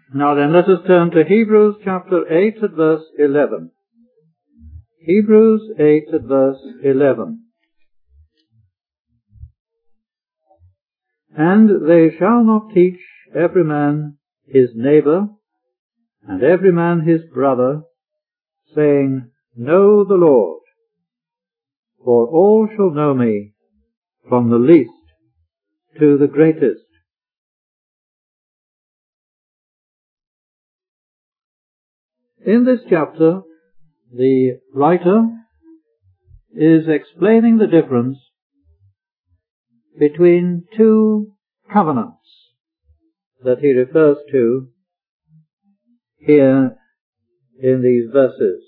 Now then, let us turn to Hebrews chapter 8 at verse 11. Hebrews 8 at verse 11. And they shall not teach every man his neighbor, and every man his brother, saying, Know the Lord, for all shall know me, from the least to the greatest. In this chapter, the writer is explaining the difference between two covenants that he refers to here in these verses.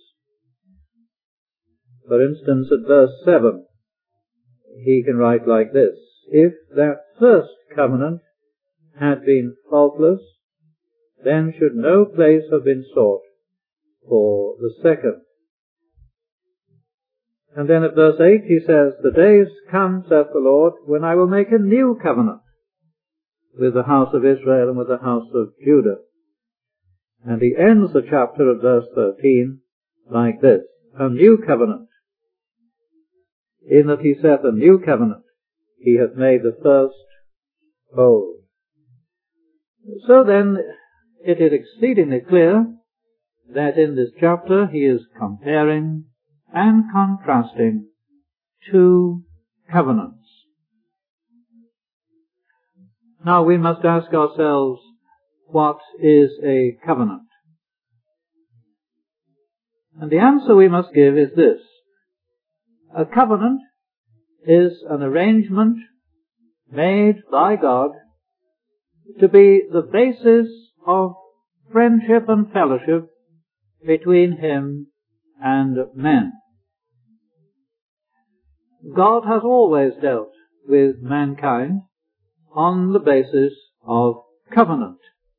For instance, at verse 7, he can write like this: If that first covenant had been faultless, then should no place have been sought for the second. And then at verse 8 he says, The days come, saith the Lord, when I will make a new covenant with the house of Israel and with the house of Judah. And he ends the chapter at verse 13 like this: A new covenant. In that he saith a new covenant, he hath made the first old. So then, it is exceedingly clear that in this chapter he is comparing and contrasting two covenants. Now we must ask ourselves, what is a covenant? And the answer we must give is this: a covenant is an arrangement made by God to be the basis of friendship and fellowship between Him and men. God has always dealt with mankind on the basis of covenant.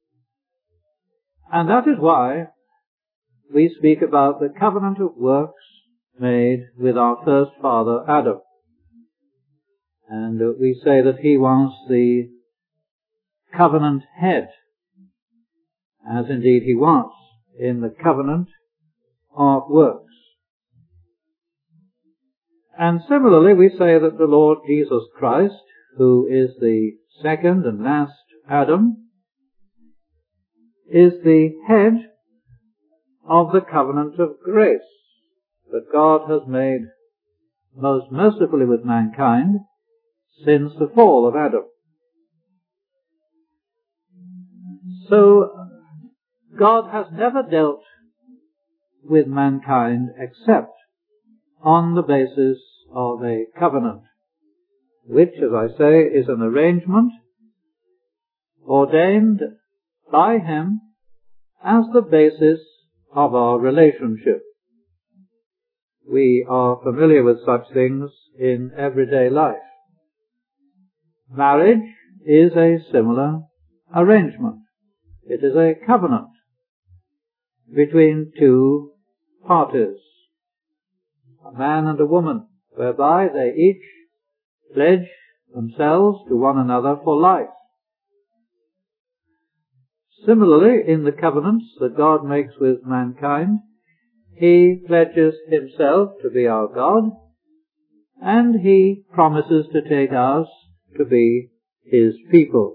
And that is why we speak about the covenant of works made with our first father Adam. And we say that he was the covenant head, as indeed he was in the covenant of works. And similarly we say that the Lord Jesus Christ, who is the second and last Adam, is the head of the covenant of grace that God has made most mercifully with mankind since the fall of Adam. So, God has never dealt with mankind except on the basis of a covenant, which, as I say, is an arrangement ordained by Him as the basis of our relationship. We are familiar with such things in everyday life. Marriage is a similar arrangement. It is a covenant between two parties, a man and a woman, whereby they each pledge themselves to one another for life. Similarly, in the covenants that God makes with mankind, He pledges Himself to be our God, and He promises to take us to be His people.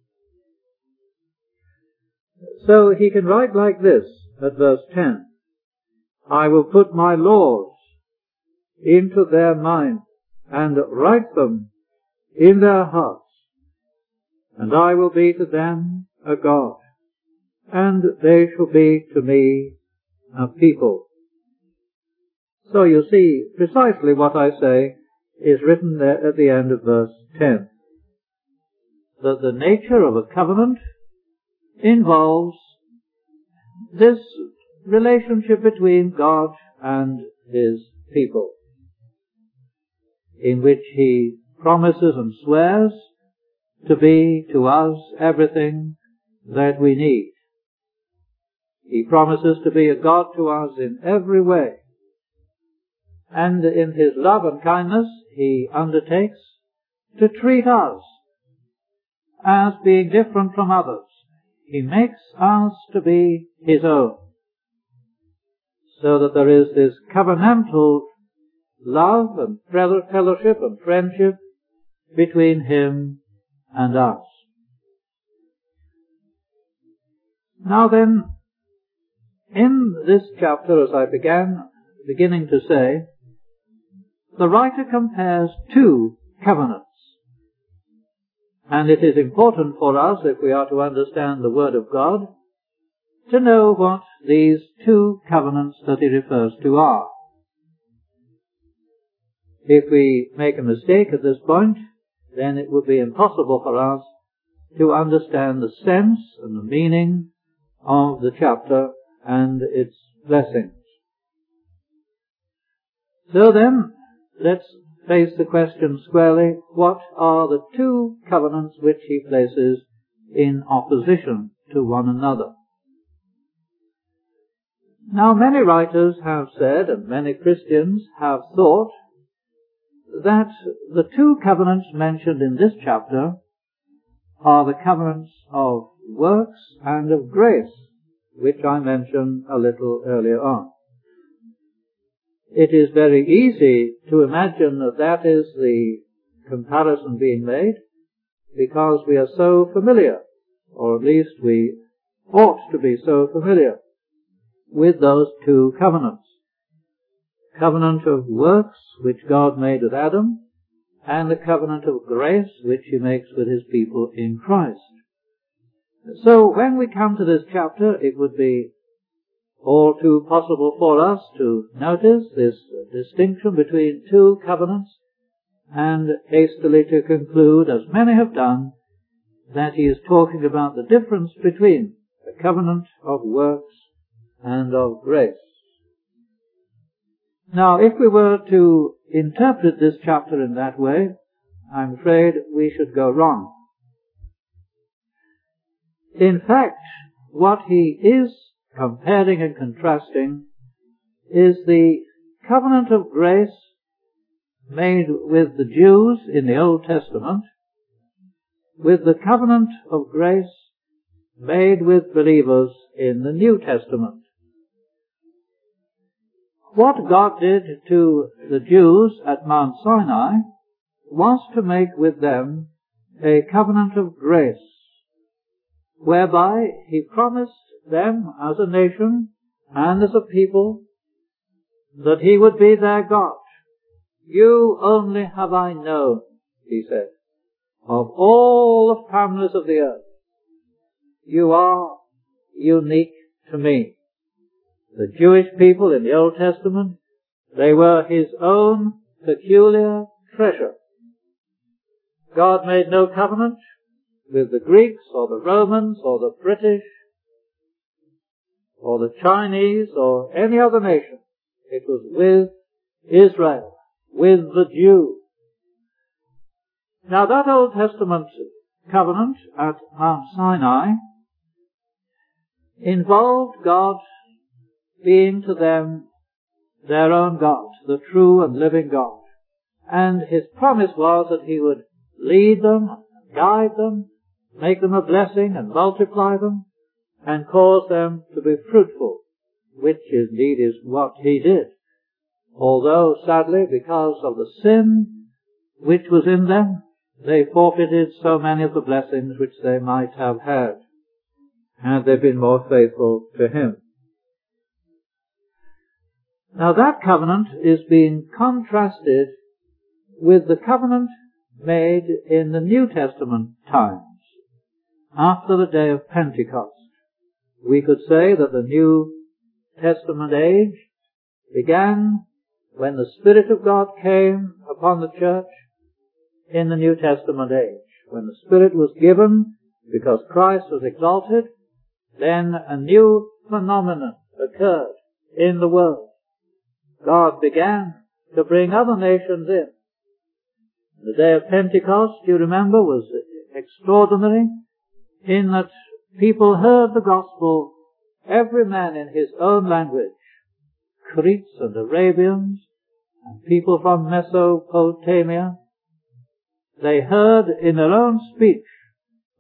So he can write like this at verse 10, I will put my laws into their mind and write them in their hearts, and I will be to them a God, and they shall be to me a people. So you see, precisely what I say is written there at the end of verse 10. That the nature of a covenant involves this relationship between God and His people, in which He promises and swears to be to us everything that we need. He promises to be a God to us in every way. And in His love and kindness, He undertakes to treat us as being different from others He makes us to be His own, so that there is this covenantal love and fellowship and friendship between Him and us. Now then, in this chapter, as I beginning to say, the writer compares two covenants. And it is important for us, if we are to understand the Word of God, to know what these two covenants that he refers to are. If we make a mistake at this point, then it would be impossible for us to understand the sense and the meaning of the chapter and its blessings. So then, let's face the question squarely: what are the two covenants which he places in opposition to one another? Now, many writers have said, and many Christians have thought, that the two covenants mentioned in this chapter are the covenants of works and of grace, which I mentioned a little earlier on. It is very easy to imagine that that is the comparison being made, because we are so familiar, or at least we ought to be so familiar, with those two covenants. Covenant of works, which God made with Adam, and the covenant of grace, which he makes with his people in Christ. So when we come to this chapter, it would be all too possible for us to notice this distinction between two covenants, and hastily to conclude, as many have done, that he is talking about the difference between the covenant of works and of grace. Now, if we were to interpret this chapter in that way, I'm afraid we should go wrong. In fact, what he is comparing and contrasting is the covenant of grace made with the Jews in the Old Testament with the covenant of grace made with believers in the New Testament. What God did to the Jews at Mount Sinai was to make with them a covenant of grace, whereby he promised them as a nation and as a people that he would be their God. You only have I known, he said, of all the families of the earth. You are unique to me. The Jewish people in the Old Testament, they were his own peculiar treasure. God made no covenant with the Greeks or the Romans or the British or the Chinese or any other nation. It was with Israel, with the Jew. Now that Old Testament covenant at Mount Sinai involved God being to them their own God, the true and living God. And his promise was that he would lead them, guide them, make them a blessing and multiply them, and cause them to be fruitful, which indeed is what he did. Although, sadly, because of the sin which was in them, they forfeited so many of the blessings which they might have had they been more faithful to him. Now that covenant is being contrasted with the covenant made in the New Testament times, after the day of Pentecost. We could say that the New Testament age began when the Spirit of God came upon the church in the New Testament age. When the Spirit was given because Christ was exalted, then a new phenomenon occurred in the world. God began to bring other nations in. The day of Pentecost, you remember, was extraordinary in that people heard the gospel, every man in his own language, Cretes and Arabians, and people from Mesopotamia. They heard in their own speech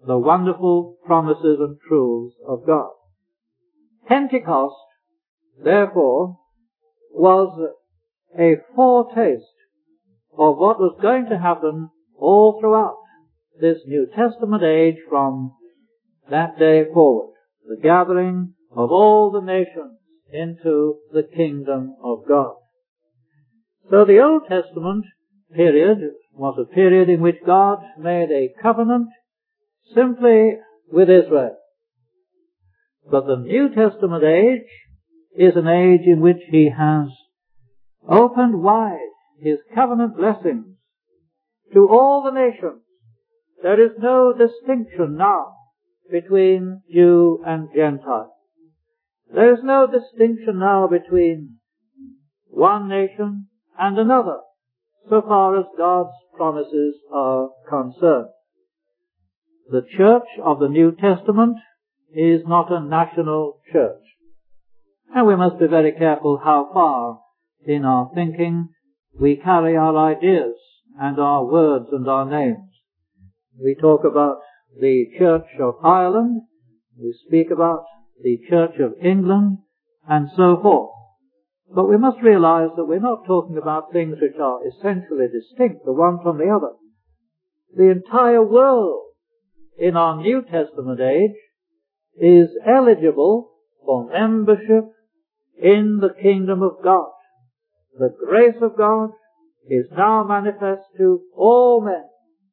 the wonderful promises and truths of God. Pentecost, therefore, was a foretaste of what was going to happen all throughout this New Testament age from that day forward, the gathering of all the nations into the kingdom of God. So the Old Testament period was a period in which God made a covenant simply with Israel. But the New Testament age is an age in which He has opened wide His covenant blessings to all the nations. There is no distinction now between Jew and Gentile. There is no distinction now between one nation and another, so far as God's promises are concerned. The church of the New Testament is not a national church. And we must be very careful how far in our thinking we carry our ideas and our words and our names. We talk about the Church of Ireland, we speak about the Church of England, and so forth. But we must realize that we're not talking about things which are essentially distinct, the one from the other. The entire world in our New Testament age is eligible for membership in the kingdom of God. The grace of God is now manifest to all men.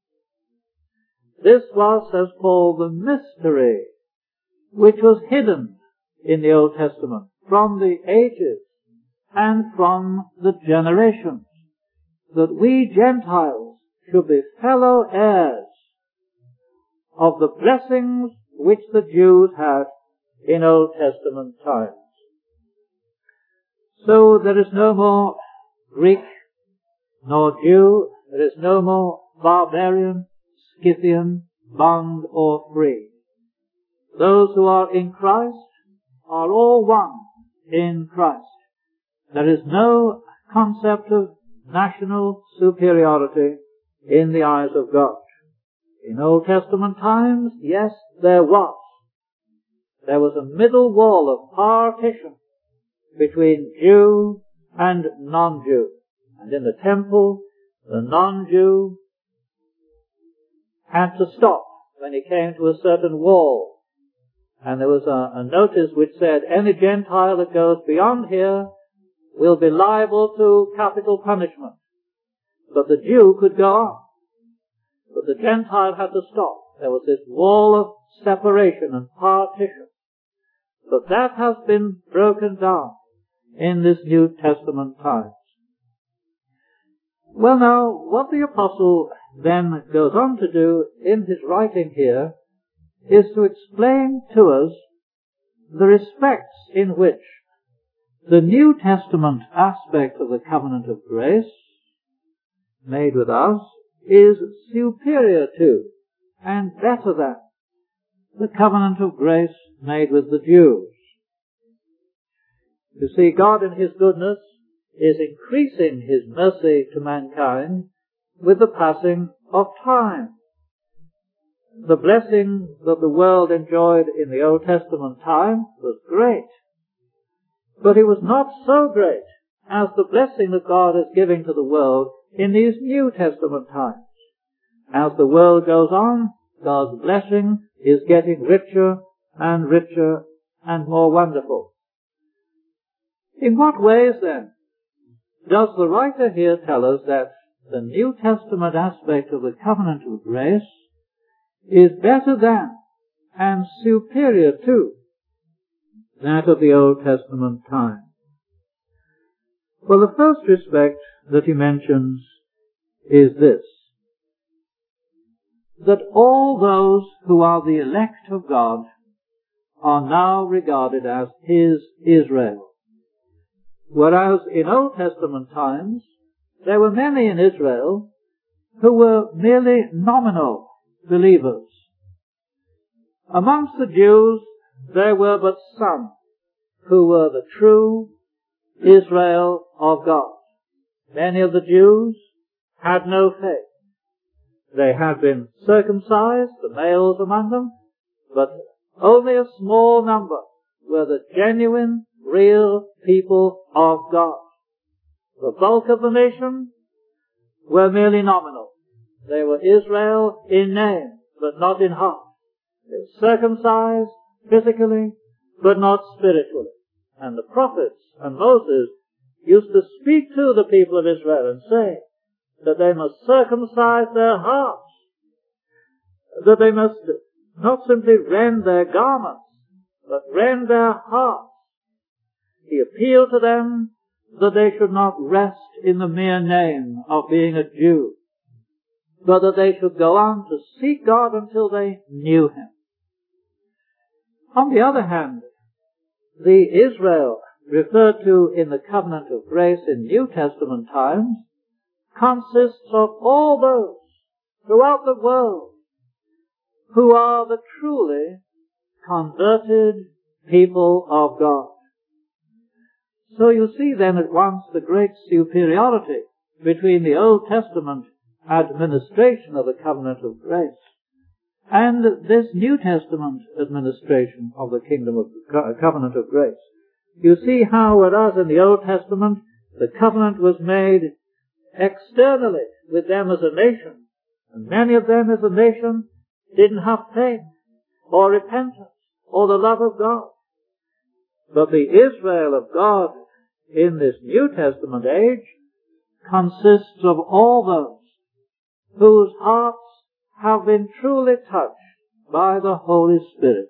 This was, says Paul, the mystery which was hidden in the Old Testament from the ages and from the generations, that we Gentiles should be fellow heirs of the blessings which the Jews had in Old Testament times. So there is no more Greek nor Jew, there is no more barbarian, Scythian, bond or free. Those who are in Christ are all one in Christ. There is no concept of national superiority in the eyes of God. In Old Testament times, yes, there was. There was a middle wall of partition between Jew and non-Jew. And in the temple, the non-Jew had to stop when he came to a certain wall. And there was a notice which said, any Gentile that goes beyond here will be liable to capital punishment. But the Jew could go on. But the Gentile had to stop. There was this wall of separation and partition. But that has been broken down in this New Testament times. Well now, what the Apostle then goes on to do in his writing here is to explain to us the respects in which the New Testament aspect of the covenant of grace made with us is superior to and better than the covenant of grace made with the Jews. You see, God in His goodness is increasing His mercy to mankind with the passing of time. The blessing that the world enjoyed in the Old Testament time was great, but it was not so great as the blessing that God is giving to the world in these New Testament times. As the world goes on, God's blessing is getting richer and richer and more wonderful. In what ways then does the writer here tell us that the New Testament aspect of the covenant of grace is better than and superior to that of the Old Testament time? Well, the first respect that he mentions is this, that all those who are the elect of God are now regarded as His Israel. Whereas in Old Testament times, there were many in Israel who were merely nominal believers. Amongst the Jews, there were but some who were the true Israel of God. Many of the Jews had no faith. They had been circumcised, the males among them, but only a small number were the genuine, real people of God. The bulk of the nation were merely nominal. They were Israel in name, but not in heart. They were circumcised physically, but not spiritually. And the prophets and Moses used to speak to the people of Israel and say that they must circumcise their hearts, that they must not simply rend their garments, but rend their hearts. He appealed to them that they should not rest in the mere name of being a Jew, but that they should go on to seek God until they knew Him. On the other hand, the Israel referred to in the covenant of grace in New Testament times consists of all those throughout the world who are the truly converted people of God. So you see then at once the great superiority between the Old Testament administration of the covenant of grace and this New Testament administration of the kingdom of covenant of grace. You see how, whereas in the Old Testament the covenant was made externally with them as a nation, and many of them as a nation didn't have faith or repentance or the love of God. But the Israel of God in this New Testament age consists of all those whose hearts have been truly touched by the Holy Spirit.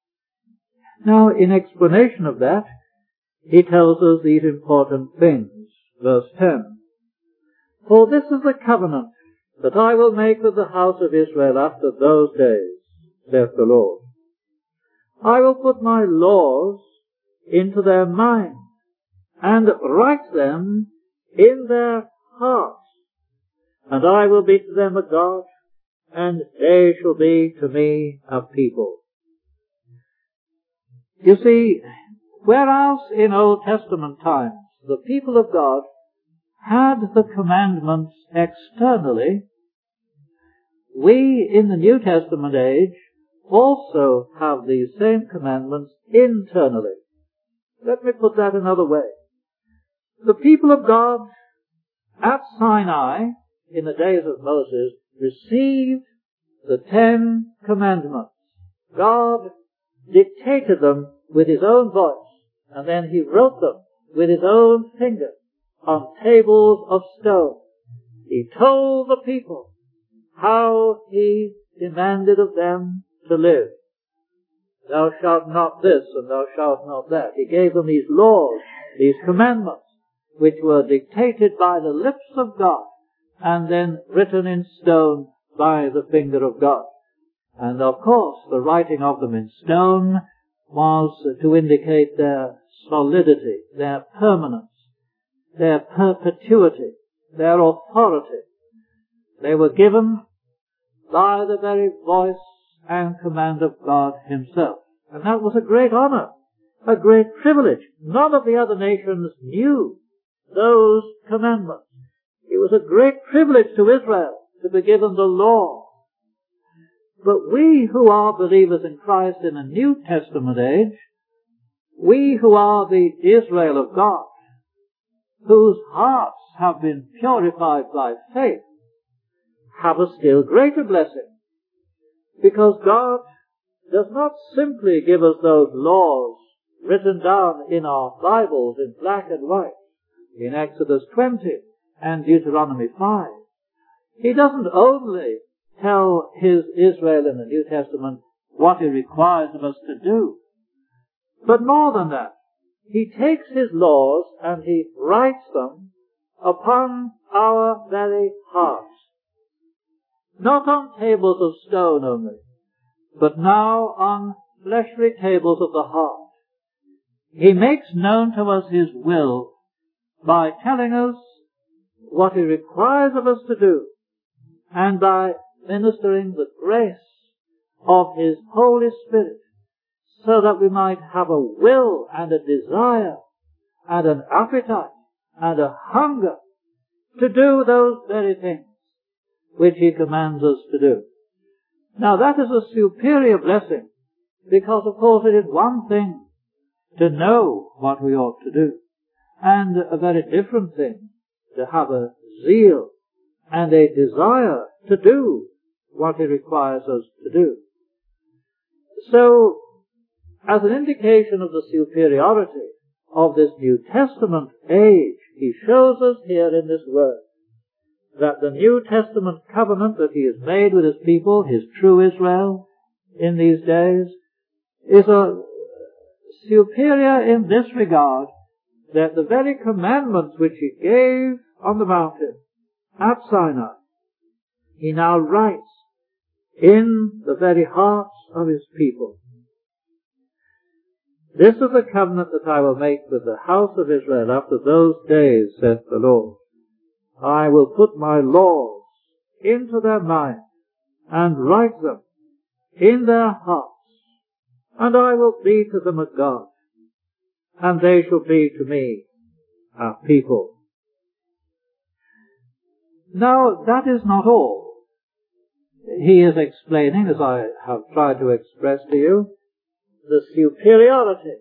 Now, in explanation of that, he tells us these important things. Verse 10. For this is the covenant that I will make with the house of Israel after those days, saith the Lord. I will put my laws into their mind, and write them in their hearts. And I will be to them a God, and they shall be to me a people. You see, whereas in Old Testament times the people of God had the commandments externally, we in the New Testament age also have these same commandments internally. Let me put that another way. The people of God at Sinai, in the days of Moses, received the 10 Commandments. God dictated them with His own voice, and then He wrote them with His own finger on tables of stone. He told the people how He demanded of them to live. Thou shalt not this, and thou shalt not that. He gave them these laws, these commandments, which were dictated by the lips of God, and then written in stone by the finger of God. And of course, the writing of them in stone was to indicate their solidity, their permanence, their perpetuity, their authority. They were given by the very voice and command of God Himself. And that was a great honor, a great privilege. None of the other nations knew those commandments. It was a great privilege to Israel to be given the law. But we who are believers in Christ in a New Testament age, we who are the Israel of God, whose hearts have been purified by faith, have a still greater blessing. Because God does not simply give us those laws written down in our Bibles in black and white, in Exodus 20 and Deuteronomy 5. He doesn't only tell His Israel in the New Testament what He requires of us to do, but more than that, He takes His laws and He writes them upon our very hearts. Not on tables of stone only, but now on fleshly tables of the heart. He makes known to us His will by telling us what He requires of us to do, and by ministering the grace of His Holy Spirit, so that we might have a will and a desire and an appetite and a hunger to do those very things which he commands us to do. Now that is a superior blessing, because of course it is one thing to know what we ought to do, and a very different thing to have a zeal and a desire to do what he requires us to do. So, as an indication of the superiority of this New Testament age, he shows us here in this word that the New Testament covenant that he has made with his people, his true Israel, in these days, is a superior in this regard, that the very commandments which he gave on the mountain at Sinai, he now writes in the very hearts of his people. This is the covenant that I will make with the house of Israel after those days, saith the Lord. I will put my laws into their mind and write them in their hearts, and I will be to them a God, and they shall be to me a people. Now, that is not all. He is explaining, as I have tried to express to you, the superiority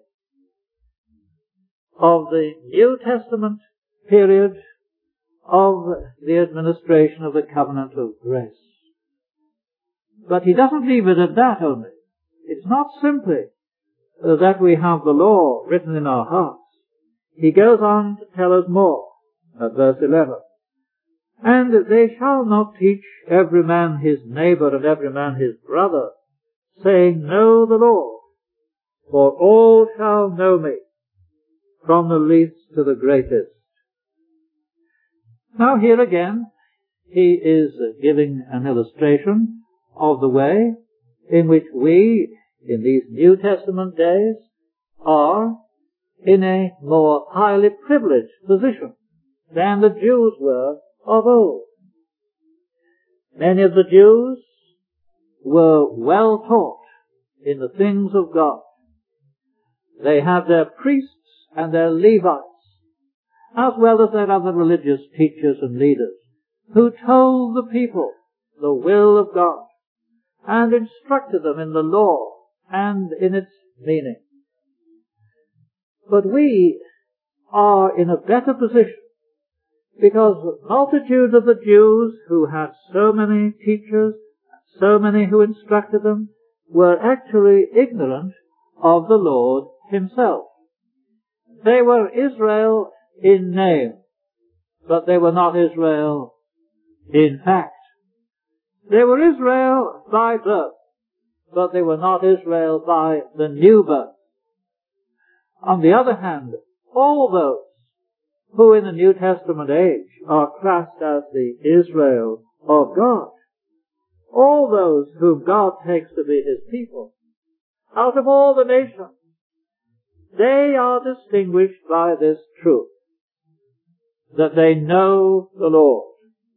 of the New Testament period of the administration of the covenant of grace. But he doesn't leave it at that only. It's not simply that we have the law written in our hearts. He goes on to tell us more at verse 11. And they shall not teach every man his neighbor and every man his brother, saying, Know the Lord, for all shall know me, from the least to the greatest. Now here again, he is giving an illustration of the way in which we, in these New Testament days, are in a more highly privileged position than the Jews were of old. Many of the Jews were well taught in the things of God. They had their priests and their Levites, as well as their other religious teachers and leaders, who told the people the will of God and instructed them in the law and in its meaning. But we are in a better position, because the multitude of the Jews who had so many teachers, so many who instructed them, were actually ignorant of the Lord himself. They were Israel in name, but they were not Israel in fact. They were Israel by birth, but they were not Israel by the new birth. On the other hand, all those who in the New Testament age are classed as the Israel of God, all those whom God takes to be his people, out of all the nations, they are distinguished by this truth, that they know the Lord.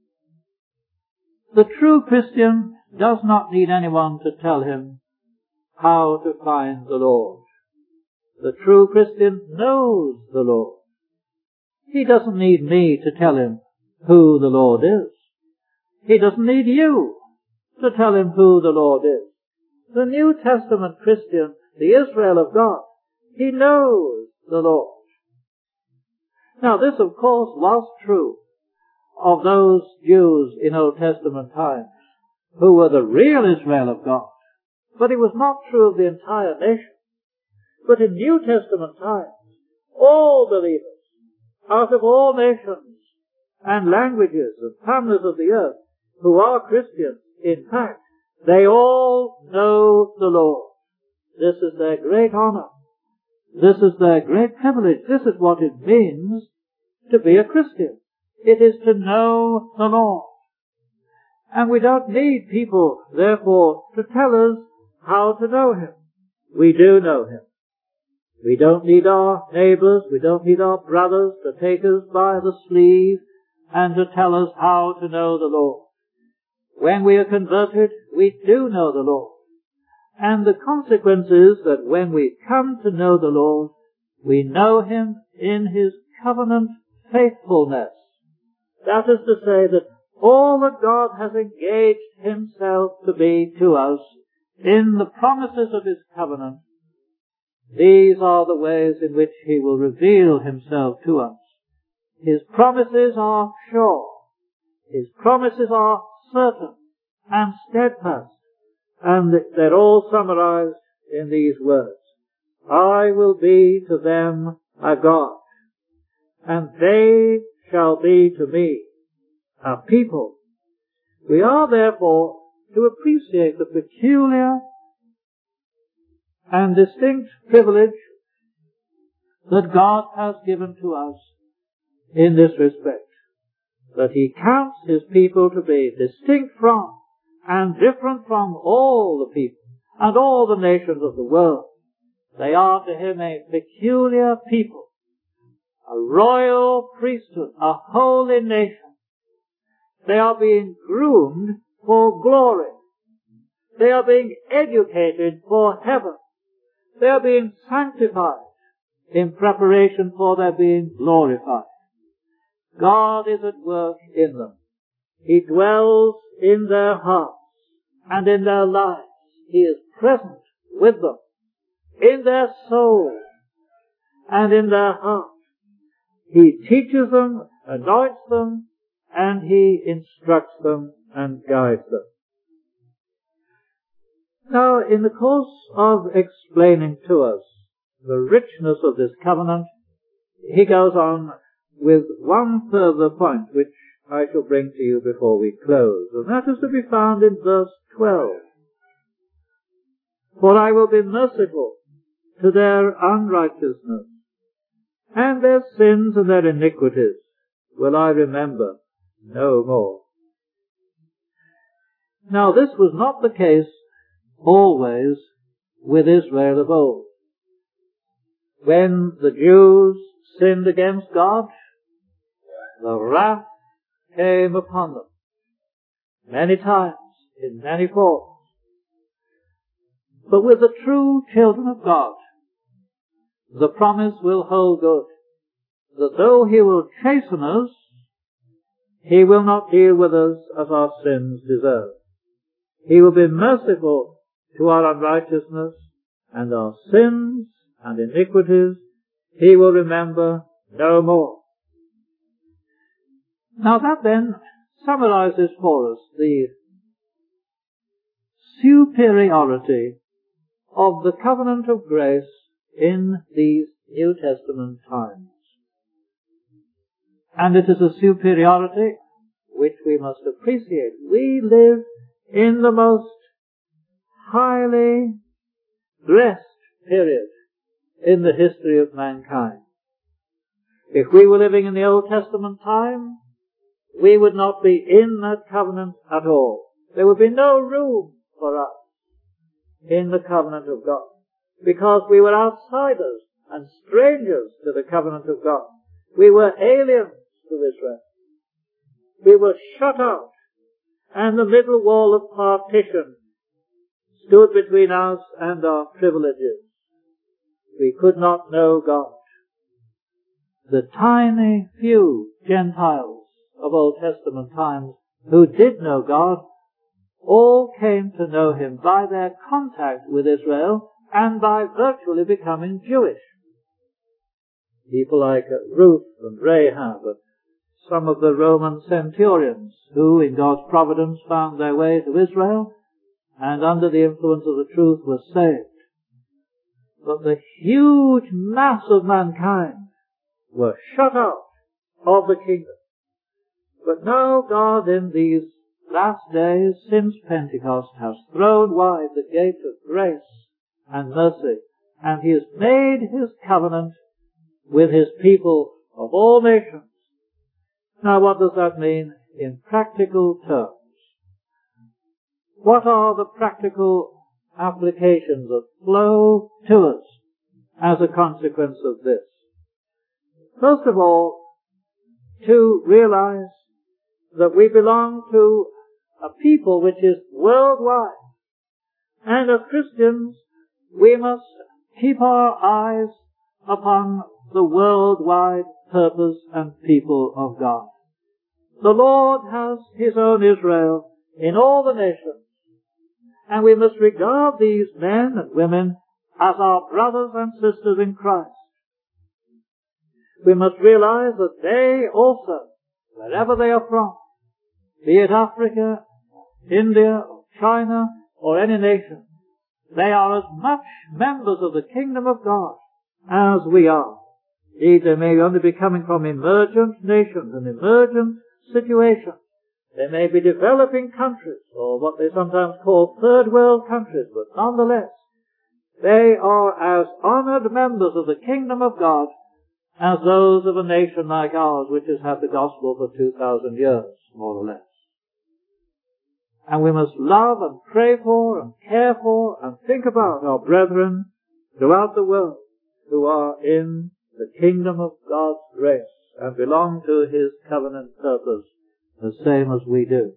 The true Christian does not need anyone to tell him how to find the Lord. The true Christian knows the Lord. He doesn't need me to tell him who the Lord is. He doesn't need you to tell him who the Lord is. The New Testament Christian, the Israel of God, he knows the Lord. Now this, of course, was true of those Jews in Old Testament times who were the real Israel of God. But it was not true of the entire nation. But in New Testament times, all believers, out of all nations and languages and families of the earth, who are Christians, in fact, they all know the Lord. This is their great honor. This is their great privilege. This is what it means to be a Christian. It is to know the Lord. And we don't need people, therefore, to tell us how to know him. We do know him. We don't need our neighbors, we don't need our brothers to take us by the sleeve and to tell us how to know the Lord. When we are converted, we do know the Lord. And the consequence is that when we come to know the Lord, we know him in his covenant faithfulness. That is to say that all that God has engaged himself to be to us in the promises of his covenant, these are the ways in which he will reveal himself to us. His promises are sure. His promises are certain and steadfast. And they're all summarized in these words. I will be to them a God, and they shall be to me a people. We are therefore to appreciate the peculiar and distinct privilege that God has given to us in this respect, that he counts his people to be distinct from and different from all the people and all the nations of the world. They are to him a peculiar people, a royal priesthood, a holy nation. They are being groomed for glory. They are being educated for heaven. They are being sanctified in preparation for their being glorified. God is at work in them. He dwells in their hearts and in their lives. He is present with them, in their soul and in their heart. He teaches them, anoints them, and he instructs them and guides them. Now, in the course of explaining to us the richness of this covenant, he goes on with one further point which I shall bring to you before we close, and that is to be found in verse 12. For I will be merciful to their unrighteousness, and their sins and their iniquities will I remember no more. Now, this was not the case always with Israel of old. When the Jews sinned against God, the wrath came upon them many times, in many forms. But with the true children of God, the promise will hold good, that though he will chasten us, he will not deal with us as our sins deserve. He will be merciful to our unrighteousness, and our sins and iniquities he will remember no more. Now that then summarizes for us the superiority of the covenant of grace in these New Testament times. And it is a superiority which we must appreciate. We live in the most highly blessed period in the history of mankind. If we were living in the Old Testament time, we would not be in that covenant at all. There would be no room for us in the covenant of God, because we were outsiders and strangers to the covenant of God. We were aliens to Israel. We were shut out, and the middle wall of partition stood between us and our privileges. We could not know God. The tiny few Gentiles of Old Testament times who did know God all came to know him by their contact with Israel and by virtually becoming Jewish. People like Ruth and Rahab, some of the Roman centurions who in God's providence found their way to Israel and under the influence of the truth were saved. But the huge mass of mankind were shut out of the kingdom. But now God in these last days since Pentecost has thrown wide the gate of grace and mercy, and he has made his covenant with his people of all nations. Now what does that mean in practical terms? What are the practical applications that flow to us as a consequence of this? First of all, to realize that we belong to a people which is worldwide. And as Christians, we must keep our eyes upon the worldwide purpose and people of God. The Lord has His own Israel in all the nations, and we must regard these men and women as our brothers and sisters in Christ. We must realize that they also, wherever they are from, be it Africa, India, or China, or any nation, they are as much members of the kingdom of God as we are. Indeed, they may only be coming from emergent nations and emergent situations. They may be developing countries, or what they sometimes call third world countries, but nonetheless, they are as honored members of the kingdom of God as those of a nation like ours, which has had the gospel for 2,000 years, more or less. And we must love and pray for and care for and think about our brethren throughout the world who are in the kingdom of God's grace and belong to His covenant purpose the same as we do.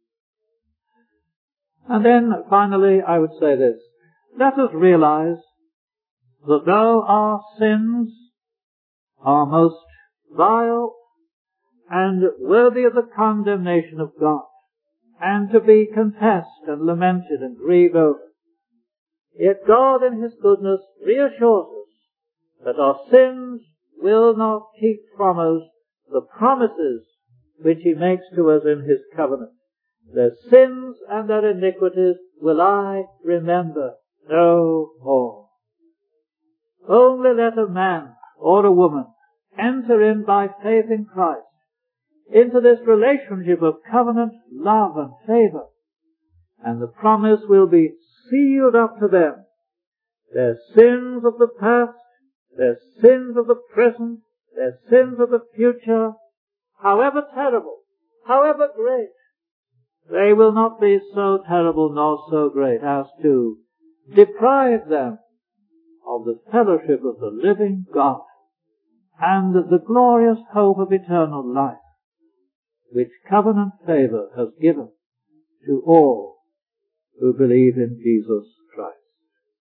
And then finally I would say this: let us realize that though our sins are most vile and worthy of the condemnation of God, and to be confessed and lamented and grieved over, yet God in His goodness reassures us that our sins will not keep from us the promises which He makes to us in His covenant. Their sins and their iniquities will I remember no more. Only let a man or a woman enter in by faith in Christ into this relationship of covenant love and favor, and the promise will be sealed up to them. Their sins of the past, their sins of the present, their sins of the future, however terrible, however great, they will not be so terrible nor so great as to deprive them of the fellowship of the living God and the glorious hope of eternal life, which covenant favor has given to all who believe in Jesus Christ.